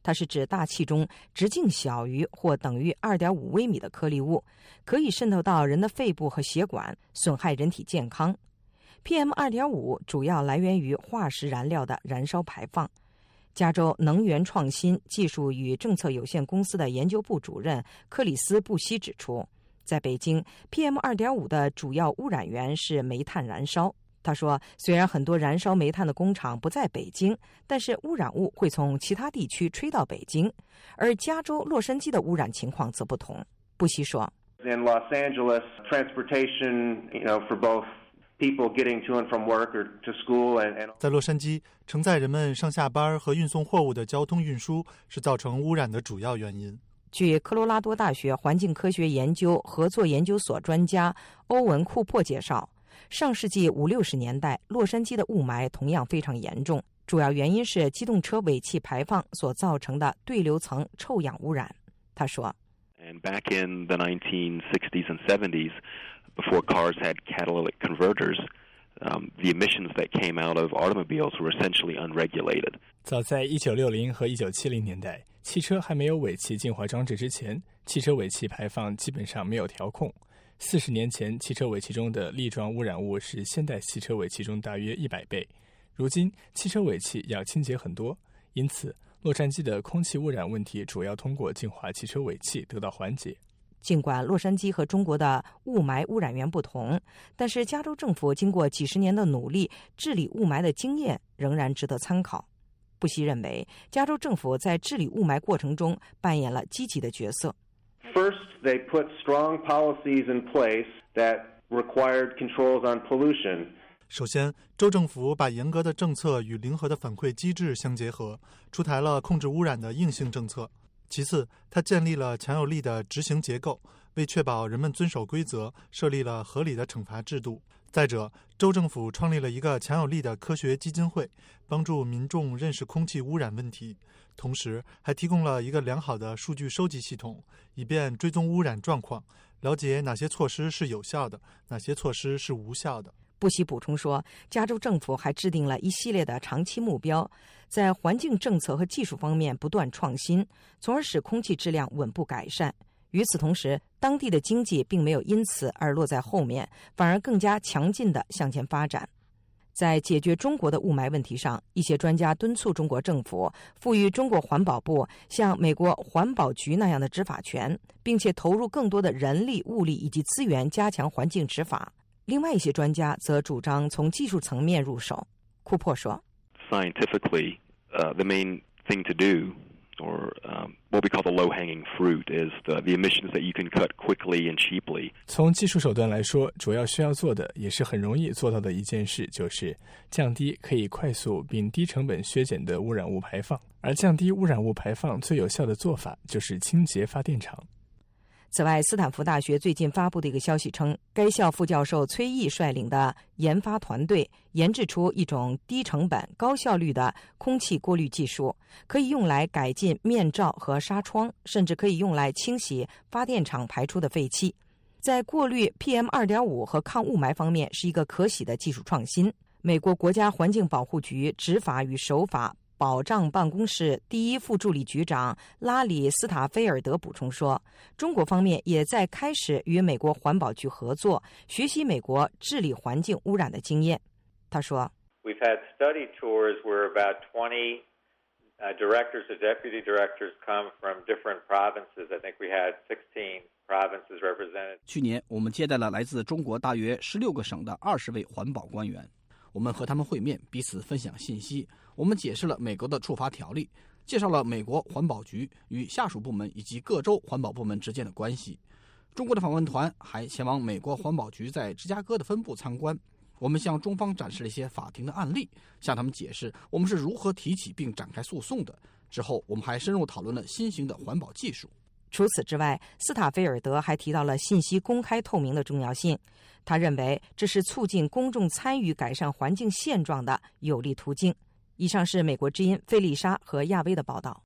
Speaker 21: 它是指大气中直径小于或等于 二点五 微米的颗粒物，可以渗透到人的肺部和血管，损害人体健康。P M 二点五 主要来源于化石燃料的燃烧排放。加州能源创新技术与政策有限公司的研究部主任克里斯·布希指出，在北京 P M 二点五 的主要污染源是煤炭燃烧。他说，虽然很多燃烧煤炭的工厂不在北京，但是污染物会从其他地区吹到北京，而加州洛杉矶的污染情况则不同。布希说，
Speaker 9: In Los Angeles, transportation, you know, for both people getting to and from work or to school and, and
Speaker 15: 在洛杉矶，承载人们上下班和运送货物的交通运输是造成污染的主要原因。
Speaker 21: 据科罗拉多大学环境科学研究合作研究所专家欧文·库珀介绍，上世纪五六十年代，洛杉矶的雾霾同样非常严重，主要原因是机动车尾气排放所造成的对流层臭氧污染。他说
Speaker 10: And back in the nineteen sixties and seventies, before cars had catalytic converters, um, the emissions that came out of automobiles were essentially unregulated.
Speaker 23: 早在一九六零和一九七零年代，汽车还没有尾气净化装置之前，汽车尾气排放基本上没有调控。四十年前，汽车尾气中的粒状污染物是现代汽车尾气中大约一百倍。如今，汽车尾气要清洁很多，因此洛杉矶的空气污染问题主要通过净化汽车尾气得到缓解。
Speaker 21: 尽管洛杉矶和中国的雾霾污染源不同，但是加州政府经过几十年的努力治理雾霾的经验仍然值得参考。布希认为，加州政府在治理雾霾过程中扮演了积极的角色。
Speaker 9: First, they put strong policies in place that required controls on pollution.
Speaker 15: 首先，州政府把严格的政策与灵活的反馈机制相结合，出台了控制污染的硬性政策。其次，它建立了强有力的执行结构，为确保人们遵守规则，设立了合理的惩罚制度。再者，州政府创立了一个强有力的科学基金会，帮助民众认识空气污染问题，同时还提供了一个良好的数据收集系统，以便追踪污染状况，了解哪些措施是有效的，哪些措施是无效的。
Speaker 21: 布希补充说，加州政府还制定了一系列的长期目标，在环境政策和技术方面不断创新，从而使空气质量稳步改善。与此同时，当地的经济并没有因此而落在后面，反而更加强劲地向前发展。在解决中国的雾霾问题上，一些专家敦促中国政府赋予中国环保部像美国环保局那样的执法权，并且投入更多的人力、物力以及资源加强环境执法。另外一些专家则主张从技术层面入手。库珀说
Speaker 10: Scientifically, uh, the main thing to do, or um, what we call the low-hanging fruit, is the, the emissions that you can cut quickly and cheaply.
Speaker 23: 从技术手段来说，主要需要做的也是很容易做到的一件事，就是降低可以快速并低成本削减的污染物排放。而降低污染物排放最有效的做法就是清洁发电厂。
Speaker 21: 此外，斯坦福大学最近发布的一个消息称，该校副教授崔毅率领的研发团队研制出一种低成本、高效率的空气过滤技术，可以用来改进面罩和纱窗，甚至可以用来清洗发电厂排出的废气。在过滤 P M 二点五 和抗雾霾方面是一个可喜的技术创新。美国国家环境保护局执法与守法保障办公室第一副助理局长拉里·斯塔菲尔德补充说，中国方面也在开始与美国环保局合作，学习美国治理环境污染的经验。他说
Speaker 24: We've had study tours where about twenty uh, directors or deputy directors come from different provinces. I think we had sixteen provinces represented.
Speaker 20: 去年我们接待了来自中国大约十六个省的二十位环保官员，我们和他们会面，彼此分享信息。我们解释了美国的处罚条例，介绍了美国环保局与下属部门以及各州环保部门之间的关系。中国的访问团还前往美国环保局在芝加哥的分部参观。我们向中方展示了一些法庭的案例，向他们解释我们是如何提起并展开诉讼的。之后，我们还深入讨论了新型的环保技术。
Speaker 21: 除此之外，斯塔菲尔德还提到了信息公开透明的重要性。他认为这是促进公众参与改善环境现状的有力途径。以上是美国之音费丽莎和亚威的报道。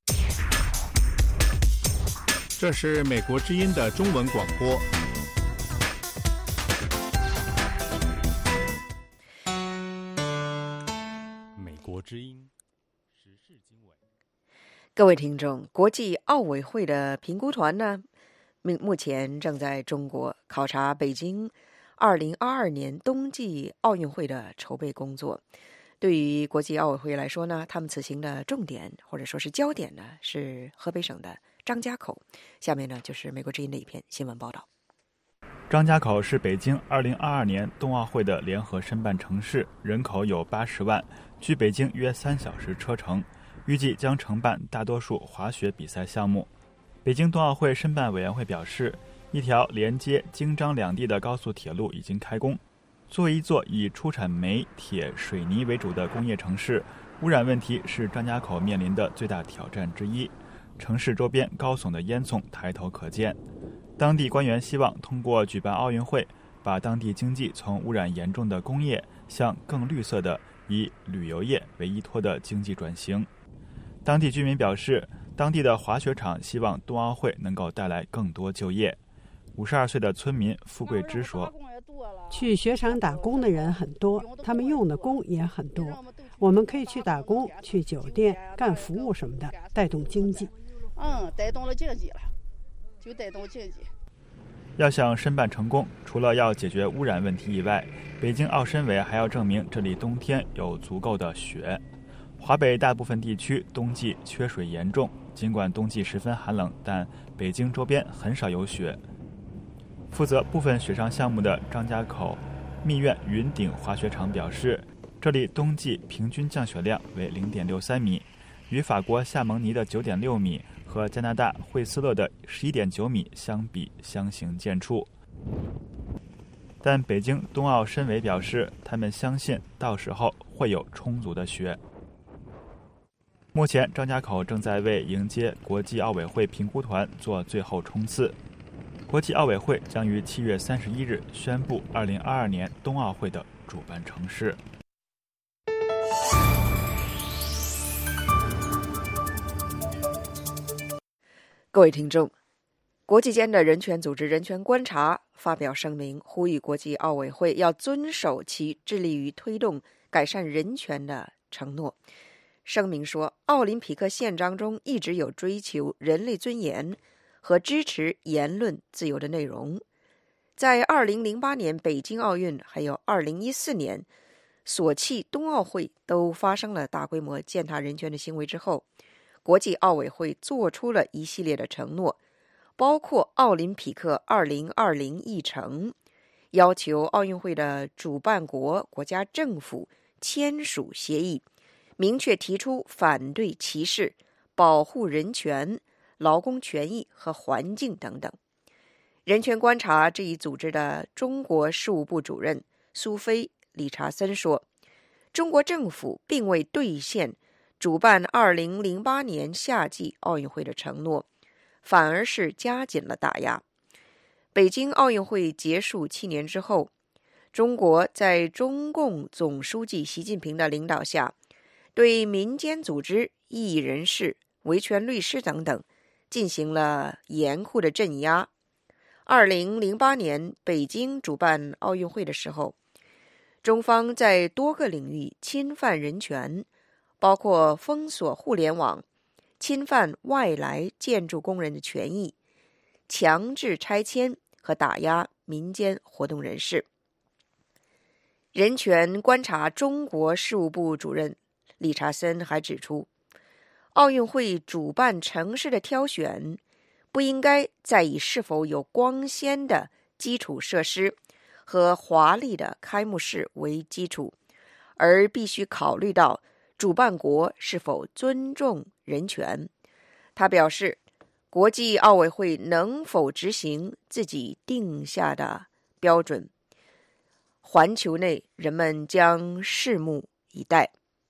Speaker 4: 这是美国之音的中文广播。
Speaker 18: 美国之音时事经纬。
Speaker 3: 各位听众，国际奥委会的评估团呢，目前正在中国考察北京二零二二年冬季奥运会的筹备工作。对于国际奥委会来说呢，他们此行的重点或者说是焦点呢，是河北省的张家口。下面呢，就是美国之音的一篇新闻报道。
Speaker 12: 张家口是北京二零二二年冬奥会的联合申办城市，人口有八十万，距北京约三小时车程，预计将承办大多数滑雪比赛项目。北京冬奥会申办委员会表示，一条连接京张两地的高速铁路已经开工。作为一座以出产煤、铁、水泥为主的工业城市，污染问题是张家口面临的最大挑战之一。城市周边高耸的烟囱抬头可见。当地官员希望通过举办奥运会，把当地经济从污染严重的工业向更绿色的以旅游业为依托的经济转型。当地居民表示，当地的滑雪场希望冬奥会能够带来更多就业。五十二岁的村民付桂芝说，
Speaker 13: 去雪场打工的人很多，他们用的工也很多，我们可以去打工，去酒店干服务什么的，带动经济。
Speaker 16: 嗯，带动了经济了，就带动经济。
Speaker 12: 要想申办成功，除了要解决污染问题以外，北京奥申委还要证明这里冬天有足够的雪。华北大部分地区冬季缺水严重，尽管冬季十分寒冷，但北京周边很少有雪。负责部分雪上项目的张家口密苑云顶滑雪场表示，这里冬季平均降雪量为 零点六三米，与法国夏蒙尼的 九点六米和加拿大惠斯勒的 十一点九米相比相形见绌。但北京冬奥申委表示，他们相信到时候会有充足的雪。目前张家口正在为迎接国际奥委会评估团做最后冲刺。国际奥委会将于七月三十一日宣布二零二二年冬奥会的主办城市。
Speaker 3: 各位听众，国际间的人权组织人权观察发表声明，呼吁国际奥委会要遵守其致力于推动改善人权的承诺。声明说，奥林匹克宪章中一直有追求人类尊严和支持言论自由的内容。在二零零八年北京奥运还有二零一四年索契冬奥会都发生了大规模践踏人权的行为之后，国际奥委会做出了一系列的承诺，包括奥林匹克二零二零议程，要求奥运会的主办国国家政府签署协议，明确提出反对歧视、保护人权、劳工权益和环境等等。人权观察这一组织的中国事务部主任苏菲·理查森说，中国政府并未兑现主办二零零八年夏季奥运会的承诺，反而是加紧了打压。北京奥运会结束七年之后，中国在中共总书记习近平的领导下，对民间组织、异议人士、维权律师等等进行了严酷的镇压。二零零八年北京主办奥运会的时候，中方在多个领域侵犯人权，包括封锁互联网、侵犯外来建筑工人的权益、强制拆迁和打压民间活动人士。人权观察中国事务部主任理查森还指出，奥运会主办城市的挑选不应该再以是否有光鲜的基础设施和华丽的开幕式为基础，而必须考虑到主办国是否尊重人权。他表示，国际奥委会能否执行自己定下的标准，环球内人们将拭目以待。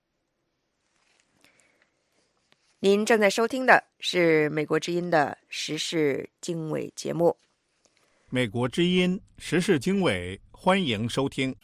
Speaker 3: 您正在收听的是美国之音的时事经纬节目。
Speaker 17: 美国之音时事经纬，欢迎收听。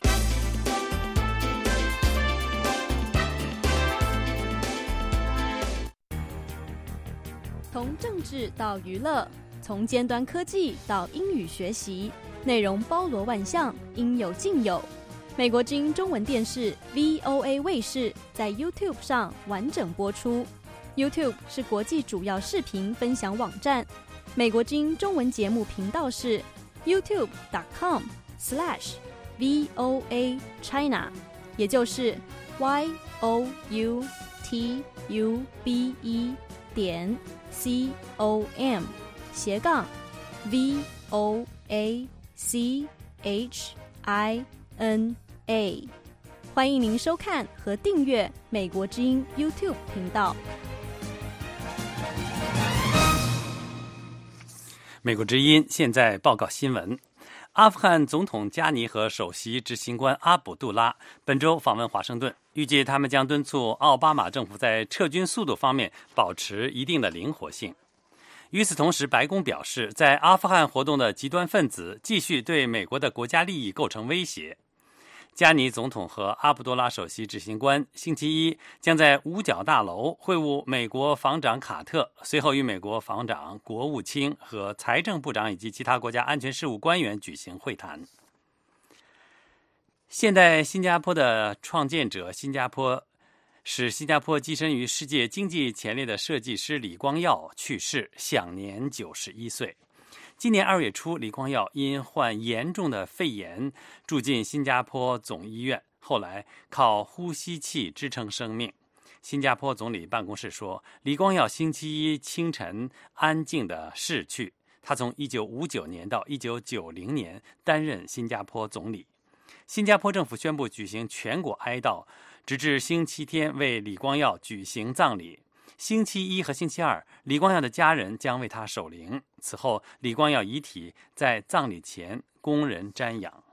Speaker 25: 从政治到娱乐，从尖端科技到英语学习，内容包罗万象，应有尽有。美国之音中文电视 V O A 卫视在 YouTube 上完整播出。 YouTube 是国际主要视频分享网站，美国之音中文节目频道是 youtube dot com slash V O A China， 也就是 Y O U T U B E 点 C O M 斜杠 V O A C H I N A。 欢迎您收看和订阅美国之音 YouTube 频道。
Speaker 2: 美国之音现在报告新闻。阿富汗总统加尼和首席执行官阿卜杜拉本周访问华盛顿，预计他们将敦促奥巴马政府在撤军速度方面保持一定的灵活性。与此同时，白宫表示，在阿富汗活动的极端分子继续对美国的国家利益构成威胁。加尼总统和阿卜杜拉首席执行官星期一将在五角大楼会晤美国防长卡特，随后与美国防长、国务卿和财政部长以及其他国家安全事务官员举行会谈。现代新加坡的创建者，新加坡使新加坡跻身于世界经济前列的设计师李光耀去世，享年九十一岁。今年二月初，李光耀因患严重的肺炎住进新加坡总医院，后来靠呼吸器支撑生命。新加坡总理办公室说，李光耀星期一清晨安静地逝去。他从一九五九年到一九九零年担任新加坡总理。新加坡政府宣布举行全国哀悼，直至星期天为李光耀举行葬礼。星期一和星期二，李光耀的家人将为他守灵。此后，李光耀遗体在葬礼前供人瞻仰。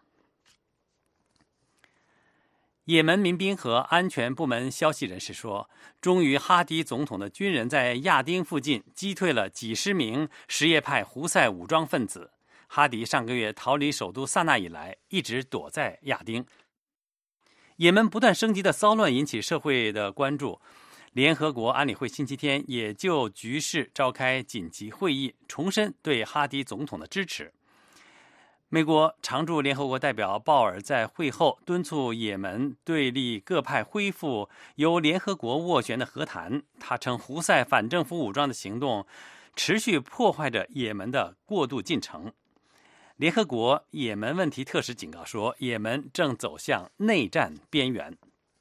Speaker 2: 也门民兵和安全部门消息人士说，忠于哈迪总统的军人在亚丁附近击退了几十名什叶派胡塞武装分子。哈迪上个月逃离首都萨那以来，一直躲在亚丁。也门不断升级的骚乱引起社会的关注。联合国安理会星期天也就局势召开紧急会议，重申对哈迪总统的支持。美国常驻联合国代表鲍尔在会后敦促也门对立各派恢复由联合国斡旋的和谈。他称胡塞反政府武装的行动持续破坏着也门的过渡进程。联合国也门问题特使警告说，也门正走向内战边缘。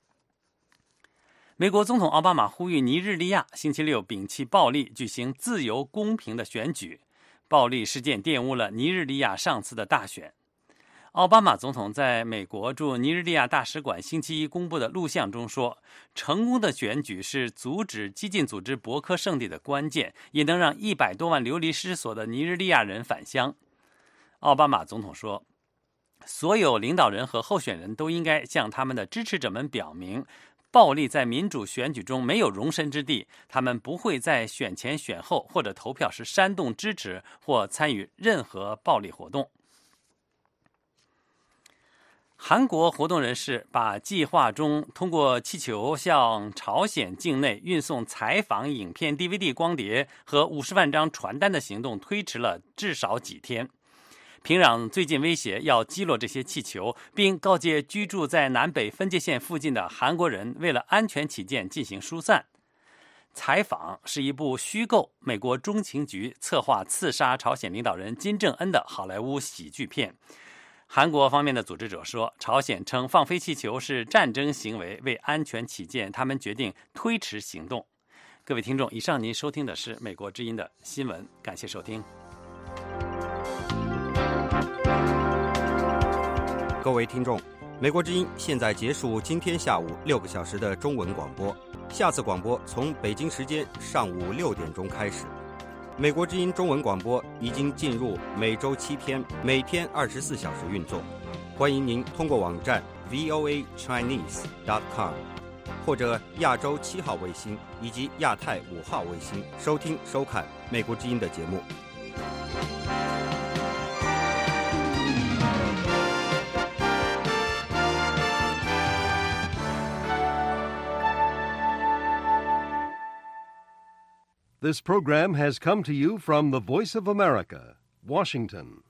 Speaker 2: 美国总统奥巴马呼吁尼日利亚星期六摒弃暴力，举行自由公平的选举。暴力事件玷污了尼日利亚上次的大选。奥巴马总统在美国驻尼日利亚大使馆星期一公布的录像中说，成功的选举是阻止激进组织博科圣地的关键，也能让一百多万流离失所的尼日利亚人返乡。奥巴马总统说，所有领导人和候选人都应该向他们的支持者们表明，暴力在民主选举中没有容身之地，他们不会在选前选后或者投票时煽动支持或参与任何暴力活动。韩国活动人士把计划中通过气球向朝鲜境内运送采访影片 D V D 光碟和五十万张传单的行动推迟了至少几天。平壤最近威胁要击落这些气球，并告诫居住在南北分界线附近的韩国人为了安全起见进行疏散。采访是一部虚构美国中情局策划刺杀朝鲜领导人金正恩的好莱坞喜剧片。韩国方面的组织者说，朝鲜称放飞气球是战争行为，为安全起见，他们决定推迟行动。各位听众，以上您收听的是美国之音的新闻，感谢收听。
Speaker 5: 各位听众，美国之音现在结束今天下午六个小时的中文广播，下次广播从北京时间上午六点钟开始。美国之音中文广播已经进入每周七天，每天二十四小时运作。欢迎您通过网站 V O A Chinese dot com 或者亚洲七号卫星以及亚太五号卫星收听收看美国之音的节目。
Speaker 11: This program has come to you from the Voice of America, Washington.